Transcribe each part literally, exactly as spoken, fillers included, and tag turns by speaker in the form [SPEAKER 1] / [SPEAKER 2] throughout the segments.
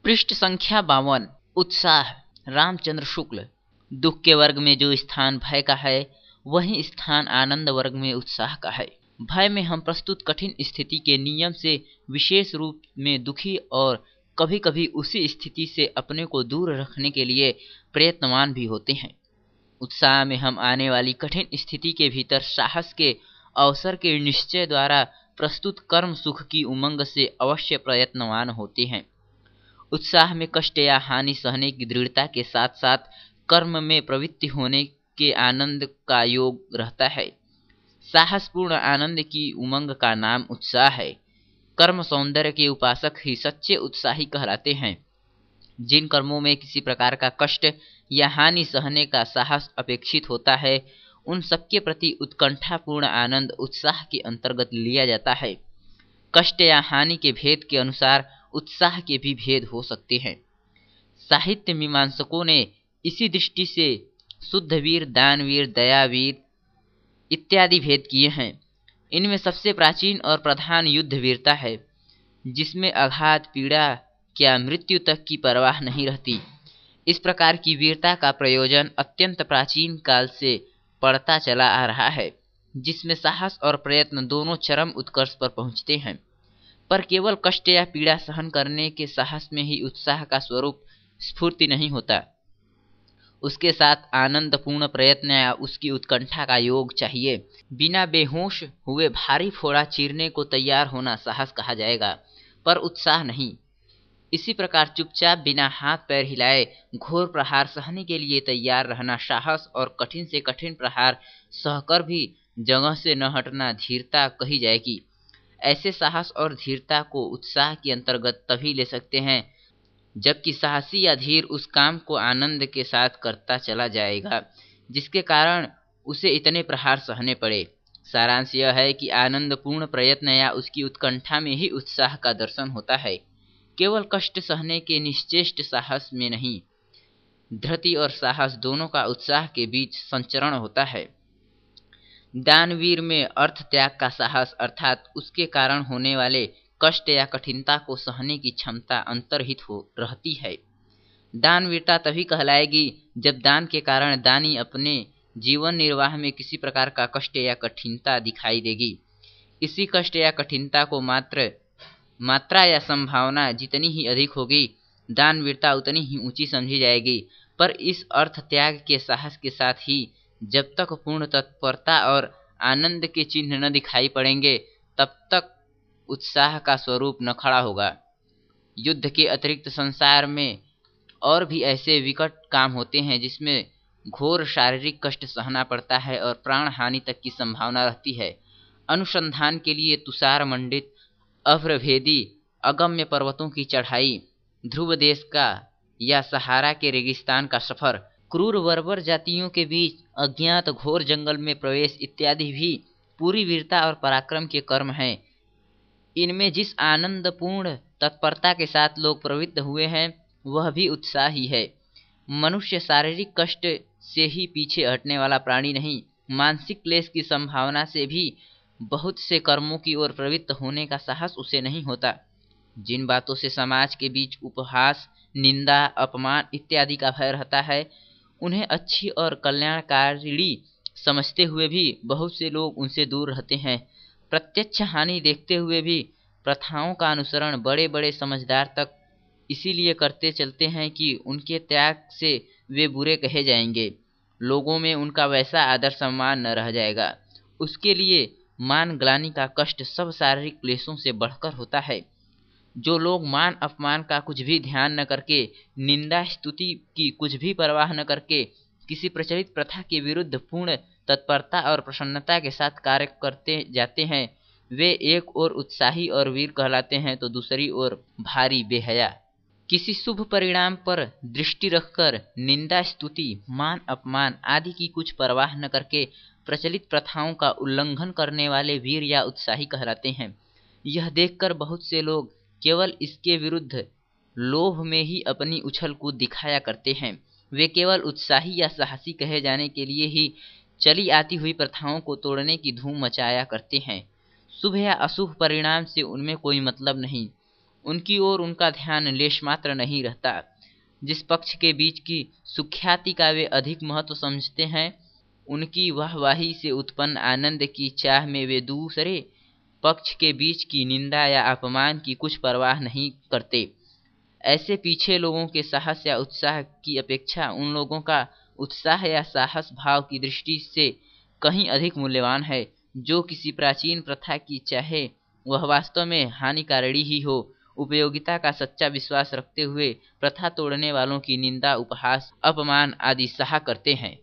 [SPEAKER 1] पृष्ठ संख्या बावन। उत्साह। रामचंद्र शुक्ल। दुख के वर्ग में जो स्थान भय का है, वही स्थान आनंद वर्ग में उत्साह का है। भय में हम प्रस्तुत कठिन स्थिति के नियम से विशेष रूप में दुखी और कभी कभी उसी स्थिति से अपने को दूर रखने के लिए प्रयत्नवान भी होते हैं। उत्साह में हम आने वाली कठिन स्थिति के भीतर साहस के अवसर के निश्चय द्वारा प्रस्तुत कर्म सुख की उमंग से अवश्य प्रयत्नवान होते हैं। उत्साह में कष्ट या हानि सहने की दृढ़ता के साथ साथ कर्म में प्रवृत्ति होने के आनंद का योग रहता है। साहसपूर्ण आनंद की उमंग का नाम उत्साह है। कर्म सौंदर्य के उपासक ही सच्चे उत्साही कहलाते हैं। जिन कर्मों में किसी प्रकार का कष्ट या हानि सहने का साहस अपेक्षित होता है, उन सबके प्रति उत्कंठापूर्ण आनंद उत्साह के अंतर्गत लिया जाता है। कष्ट या हानि के भेद के अनुसार उत्साह के भी भेद हो सकते हैं। साहित्य मीमांसकों ने इसी दृष्टि से शुद्धवीर, दानवीर, दयावीर इत्यादि भेद किए हैं। इनमें सबसे प्राचीन और प्रधान युद्ध वीरता है, जिसमें आघात, पीड़ा क्या मृत्यु तक की परवाह नहीं रहती। इस प्रकार की वीरता का प्रयोजन अत्यंत प्राचीन काल से पड़ता चला आ रहा है, जिसमें साहस और प्रयत्न दोनों चरम उत्कर्ष पर पहुंचते हैं। पर केवल कष्ट या पीड़ा सहन करने के साहस में ही उत्साह का स्वरूप स्फूर्ति नहीं होता। उसके साथ आनंदपूर्ण प्रयत्न या उसकी उत्कंठा का योग चाहिए। बिना बेहोश हुए भारी फोड़ा चीरने को तैयार होना साहस कहा जाएगा, पर उत्साह नहीं। इसी प्रकार चुपचाप बिना हाथ पैर हिलाए घोर प्रहार सहने के लिए तैयार रहना साहस, और कठिन से कठिन प्रहार सहकर भी जगह से न हटना धीरता कही जाएगी। ऐसे साहस और धीरता को उत्साह के अंतर्गत तभी ले सकते हैं जबकि साहसी या धीर उस काम को आनंद के साथ करता चला जाएगा जिसके कारण उसे इतने प्रहार सहने पड़े। सारांश यह है कि आनंदपूर्ण प्रयत्न या उसकी उत्कंठा में ही उत्साह का दर्शन होता है, केवल कष्ट सहने के निश्चेष्ट साहस में नहीं। धृति और साहस दोनों का उत्साह के बीच संचरण होता है। दानवीर में अर्थ त्याग का साहस अर्थात उसके कारण होने वाले कष्ट या कठिनता को सहने की क्षमता अंतर्हित हो रहती है। दानवीरता तभी कहलाएगी जब दान के कारण दानी अपने जीवन निर्वाह में किसी प्रकार का कष्ट या कठिनता दिखाई देगी। इसी कष्ट या कठिनता को मात्र मात्रा या संभावना जितनी ही अधिक होगी, दानवीरता उतनी ही ऊंची समझी जाएगी। पर इस अर्थ त्याग के साहस के साथ ही जब तक पूर्ण तत्परता और आनंद के चिन्ह न दिखाई पड़ेंगे, तब तक उत्साह का स्वरूप न खड़ा होगा। युद्ध के अतिरिक्त संसार में और भी ऐसे विकट काम होते हैं जिसमें घोर शारीरिक कष्ट सहना पड़ता है और प्राण हानि तक की संभावना रहती है। अनुसंधान के लिए तुषार मंडित अभ्रभेदी अगम्य पर्वतों की चढ़ाई, ध्रुव देश का या सहारा के रेगिस्तान का सफर, क्रूर बर्बर जातियों के बीच अज्ञात घोर जंगल में प्रवेश इत्यादि भी पूरी वीरता और पराक्रम के कर्म हैं। इनमें जिस आनंदपूर्ण तत्परता के साथ लोग प्रवृत्त हुए हैं, वह भी उत्साह ही है। मनुष्य शारीरिक कष्ट से ही पीछे हटने वाला प्राणी नहीं, मानसिक क्लेश की संभावना से भी बहुत से कर्मों की ओर प्रवृत्त होने का साहस उसे नहीं होता। जिन बातों से समाज के बीच उपहास, निंदा, अपमान इत्यादि का भय रहता है, उन्हें अच्छी और कल्याणकारिणी समझते हुए भी बहुत से लोग उनसे दूर रहते हैं। प्रत्यक्ष हानि देखते हुए भी प्रथाओं का अनुसरण बड़े बड़े समझदार तक इसीलिए करते चलते हैं कि उनके त्याग से वे बुरे कहे जाएंगे, लोगों में उनका वैसा आदर सम्मान न रह जाएगा। उसके लिए मान ग्लानि का कष्ट सब शारीरिक क्लेशों से बढ़कर होता है। जो लोग मान अपमान का कुछ भी ध्यान न करके, निंदा स्तुति की कुछ भी परवाह न करके किसी प्रचलित प्रथा के विरुद्ध पूर्ण तत्परता और प्रसन्नता के साथ कार्य करते जाते हैं, वे एक ओर उत्साही और वीर कहलाते हैं तो दूसरी ओर भारी बेहया। किसी शुभ परिणाम पर दृष्टि रखकर निंदा स्तुति, मान अपमान आदि की कुछ परवाह न करके प्रचलित प्रथाओं का उल्लंघन करने वाले वीर या उत्साही कहलाते हैं। यह देखकर बहुत से लोग केवल इसके विरुद्ध लोभ में ही अपनी उछल कूद दिखाया करते हैं। वे केवल उत्साही या साहसी कहे जाने के लिए ही चली आती हुई प्रथाओं को तोड़ने की धूम मचाया करते हैं। शुभ या अशुभ परिणाम से उनमें कोई मतलब नहीं। उनकी ओर उनका ध्यान लेश मात्र नहीं रहता। जिस पक्ष के बीच की सुख्याति का वे अधिक महत्व समझते हैं, उनकी वाहवाही से उत्पन्न आनंद की चाह में वे दूसरे पक्ष के बीच की निंदा या अपमान की कुछ परवाह नहीं करते। ऐसे पीछे लोगों के साहस या उत्साह की अपेक्षा उन लोगों का उत्साह या साहस भाव की दृष्टि से कहीं अधिक मूल्यवान है, जो किसी प्राचीन प्रथा की, चाहे वह वास्तव में हानिकारिणी ही हो, उपयोगिता का सच्चा विश्वास रखते हुए प्रथा तोड़ने वालों की निंदा, उपहास, अपमान आदि सहा करते हैं।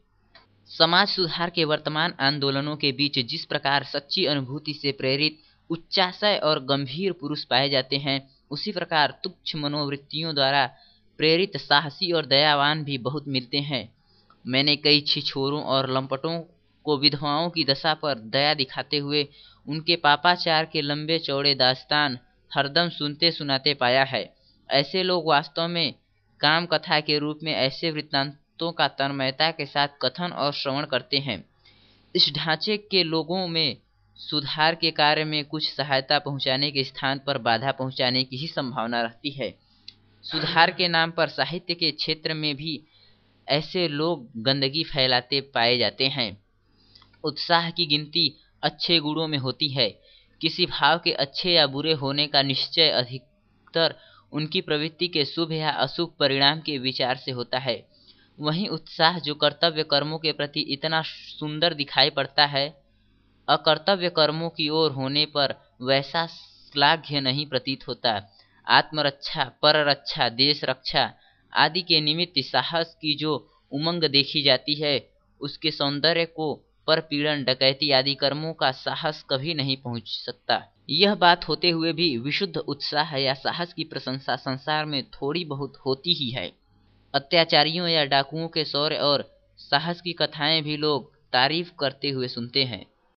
[SPEAKER 1] समाज सुधार के वर्तमान आंदोलनों के बीच जिस प्रकार सच्ची अनुभूति से प्रेरित उच्चाशय और गंभीर पुरुष पाए जाते हैं, उसी प्रकार तुच्छ मनोवृत्तियों द्वारा प्रेरित साहसी और दयावान भी बहुत मिलते हैं। मैंने कई छिछोरों और लंपटों को विधवाओं की दशा पर दया दिखाते हुए उनके पापाचार के लंबे चौड़े दास्तान हरदम सुनते सुनाते पाया है। ऐसे लोग वास्तव में काम कथा के रूप में ऐसे वृत्तांतों का तन्मयता के साथ कथन और श्रवण करते हैं। इस ढांचे के लोगों में सुधार के कार्य में कुछ सहायता पहुंचाने के स्थान पर बाधा पहुंचाने की ही संभावना रहती है। सुधार के नाम पर साहित्य के क्षेत्र में भी ऐसे लोग गंदगी फैलाते पाए जाते हैं। उत्साह की गिनती अच्छे गुणों में होती है। किसी भाव के अच्छे या बुरे होने का निश्चय अधिकतर उनकी प्रवृत्ति के शुभ या अशुभ परिणाम के विचार से होता है। वहीं उत्साह जो कर्तव्य कर्मों के प्रति इतना सुंदर दिखाई पड़ता है, अकर्तव्य कर्मों की ओर होने पर वैसा श्लाघ्य नहीं प्रतीत होता। आत्मरक्षा, पररक्षा, देश रक्षा आदि के निमित्त साहस की जो उमंग देखी जाती है, उसके सौंदर्य को परपीड़न, डकैती आदि कर्मों का साहस कभी नहीं पहुंच सकता। यह बात होते हुए भी विशुद्ध उत्साह या साहस की प्रशंसा संसार में थोड़ी बहुत होती ही है। अत्याचारियों या डाकुओं के शौर्य और साहस की कथाएं भी लोग तारीफ करते हुए सुनते हैं।